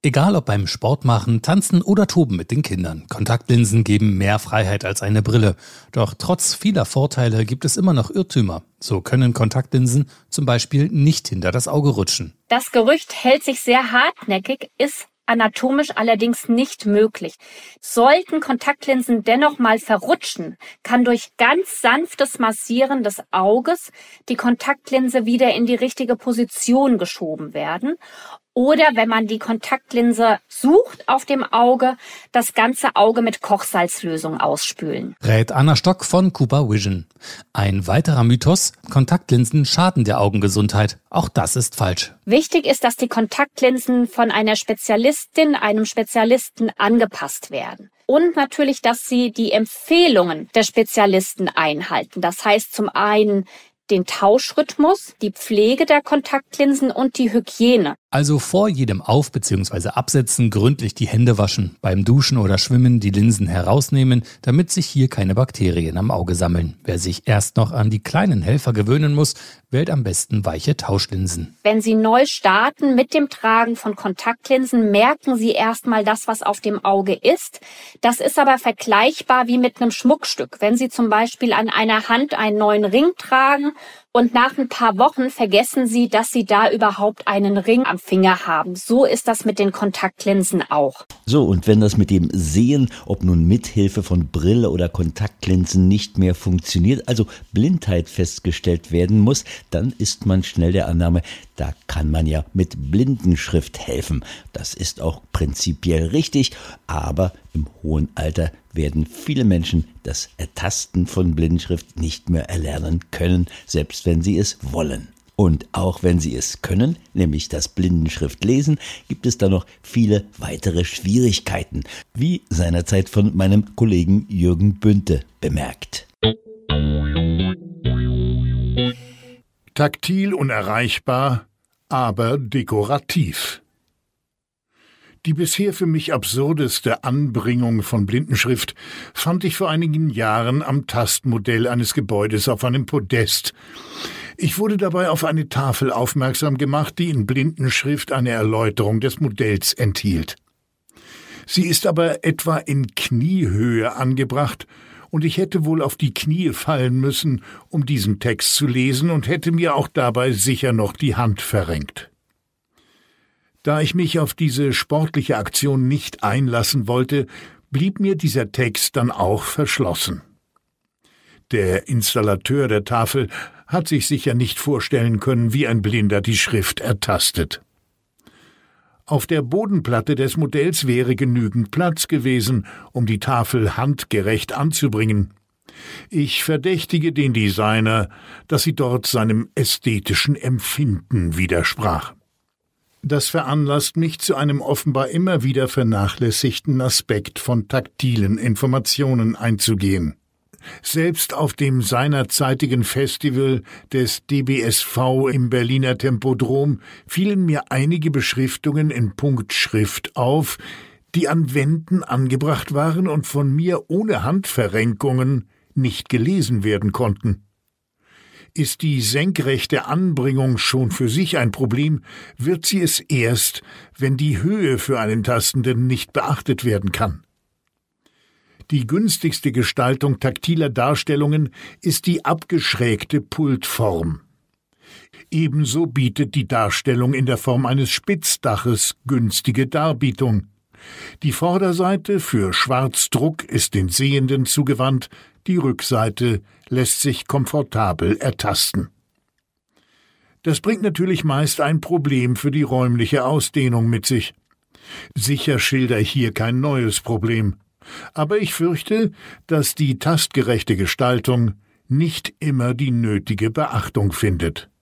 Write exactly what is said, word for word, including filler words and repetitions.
Egal ob beim Sport machen, Tanzen oder Toben mit den Kindern. Kontaktlinsen geben mehr Freiheit als eine Brille. Doch trotz vieler Vorteile gibt es immer noch Irrtümer. So können Kontaktlinsen zum Beispiel nicht hinter das Auge rutschen. Das Gerücht hält sich sehr hartnäckig, ist anatomisch allerdings nicht möglich. Sollten Kontaktlinsen dennoch mal verrutschen, kann durch ganz sanftes Massieren des Auges die Kontaktlinse wieder in die richtige Position geschoben werden. Oder wenn man die Kontaktlinse sucht auf dem Auge, das ganze Auge mit Kochsalzlösung ausspülen. Rät Anna Stock von Cooper Vision. Ein weiterer Mythos: Kontaktlinsen schaden der Augengesundheit. Auch das ist falsch. Wichtig ist, dass die Kontaktlinsen von einer Spezialistin, einem Spezialisten angepasst werden. Und natürlich, dass sie die Empfehlungen der Spezialisten einhalten. Das heißt zum einen den Tauschrhythmus, die Pflege der Kontaktlinsen und die Hygiene. Also vor jedem Auf- bzw. Absetzen gründlich die Hände waschen, beim Duschen oder Schwimmen die Linsen herausnehmen, damit sich hier keine Bakterien am Auge sammeln. Wer sich erst noch an die kleinen Helfer gewöhnen muss, wählt am besten weiche Tauschlinsen. Wenn Sie neu starten mit dem Tragen von Kontaktlinsen, merken Sie erstmal das, was auf dem Auge ist. Das ist aber vergleichbar wie mit einem Schmuckstück. Wenn Sie zum Beispiel an einer Hand einen neuen Ring tragen und nach ein paar Wochen vergessen Sie, dass Sie da überhaupt einen Ring am Finger haben. So ist das mit den Kontaktlinsen auch. So, und wenn das mit dem Sehen, ob nun mithilfe von Brille oder Kontaktlinsen, nicht mehr funktioniert, also Blindheit festgestellt werden muss, dann ist man schnell der Annahme, da kann man ja mit Blindenschrift helfen. Das ist auch prinzipiell richtig, aber im hohen Alter werden viele Menschen das Ertasten von Blindenschrift nicht mehr erlernen können, selbst wenn sie es wollen. Und auch wenn sie es können, nämlich das Blindenschrift lesen, gibt es da noch viele weitere Schwierigkeiten, wie seinerzeit von meinem Kollegen Jürgen Bünte bemerkt. Taktil unerreichbar, aber dekorativ. Die bisher für mich absurdeste Anbringung von Blindenschrift fand ich vor einigen Jahren am Tastmodell eines Gebäudes auf einem Podest. Ich wurde dabei auf eine Tafel aufmerksam gemacht, die in Blindenschrift eine Erläuterung des Modells enthielt. Sie ist aber etwa in Kniehöhe angebracht, und ich hätte wohl auf die Knie fallen müssen, um diesen Text zu lesen, und hätte mir auch dabei sicher noch die Hand verrenkt. Da ich mich auf diese sportliche Aktion nicht einlassen wollte, blieb mir dieser Text dann auch verschlossen. Der Installateur der Tafel hat sich sicher nicht vorstellen können, wie ein Blinder die Schrift ertastet. Auf der Bodenplatte des Modells wäre genügend Platz gewesen, um die Tafel handgerecht anzubringen. Ich verdächtige den Designer, dass sie dort seinem ästhetischen Empfinden widersprach. Das veranlasst mich zu einem offenbar immer wieder vernachlässigten Aspekt von taktilen Informationen einzugehen. Selbst auf dem seinerzeitigen Festival des D B S V im Berliner Tempodrom fielen mir einige Beschriftungen in Punktschrift auf, die an Wänden angebracht waren und von mir ohne Handverrenkungen nicht gelesen werden konnten. Ist die senkrechte Anbringung schon für sich ein Problem, wird sie es erst, wenn die Höhe für einen Tastenden nicht beachtet werden kann. Die günstigste Gestaltung taktiler Darstellungen ist die abgeschrägte Pultform. Ebenso bietet die Darstellung in der Form eines Spitzdaches günstige Darbietung. Die Vorderseite für Schwarzdruck ist den Sehenden zugewandt, die Rückseite lässt sich komfortabel ertasten. Das bringt natürlich meist ein Problem für die räumliche Ausdehnung mit sich. Sicher schilder ich hier kein neues Problem. Aber ich fürchte, dass die tastgerechte Gestaltung nicht immer die nötige Beachtung findet.